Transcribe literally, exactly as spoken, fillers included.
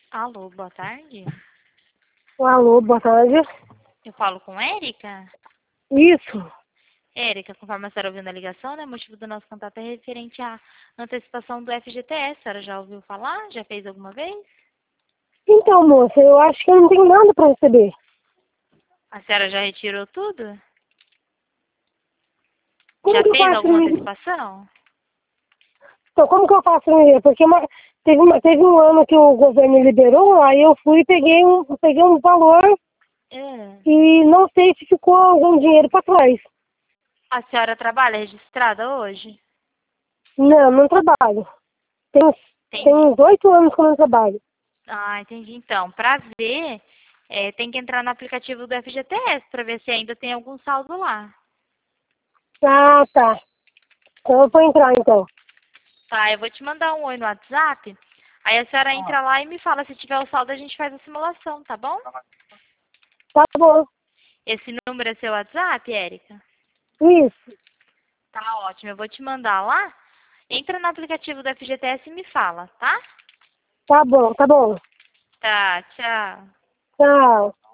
Alô, boa tarde. Alô, boa tarde. Eu falo com Érica? Isso. Érica, conforme a senhora ouviu na ligação, né? O motivo do nosso contato é referente à antecipação do F G T S. A senhora já ouviu falar? Já fez alguma vez? Então, moça, eu acho que eu não tenho nada pra receber. A senhora já retirou tudo? Como Já que eu fez faço pra alguma me... antecipação? Então, como que eu faço pra me ver? Porque uma... teve, uma... teve um ano que o governo liberou, aí eu fui e peguei um, peguei um valor É. e não sei se ficou algum dinheiro pra trás. A senhora trabalha registrada hoje? Não, não trabalho. Tem, tem Entendi. uns oito anos que eu não trabalho. Ah, entendi. Então, para ver, é, tem que entrar no aplicativo do F G T S para ver se ainda tem algum saldo lá. Ah, tá. Então eu vou entrar, então. Tá, eu vou te mandar um oi no WhatsApp. Aí a senhora entra lá e me fala. Se tiver o saldo, a gente faz a simulação, tá bom? Tá bom. Esse número é seu WhatsApp, Érica? Isso. Tá ótimo. Eu vou te mandar lá. Entra no aplicativo do F G T S e me fala, tá? Tá bom, tá bom. Tá, tchau. Tchau.